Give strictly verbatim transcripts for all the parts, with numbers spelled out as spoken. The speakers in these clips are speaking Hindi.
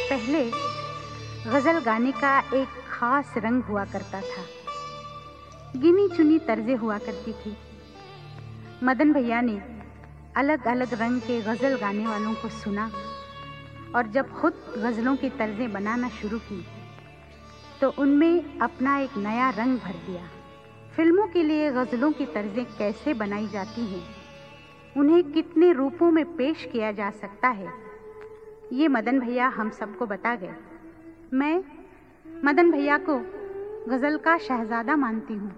पहले गज़ल गाने का एक खास रंग हुआ करता था। गिनी चुनी तर्जें हुआ करती थी। मदन भैया ने अलग अलग रंग के गज़ल गाने वालों को सुना और जब खुद गज़लों की तर्जें बनाना शुरू की तो उनमें अपना एक नया रंग भर दिया। फिल्मों के लिए गज़लों की तर्जें कैसे बनाई जाती हैं, उन्हें कितने रूपों में पेश किया जा सकता है, ये मदन भैया हम सबको बता गए। मैं मदन भैया को गज़ल का शहज़ादा मानती हूँ।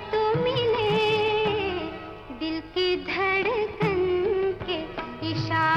धड़कन के इशारे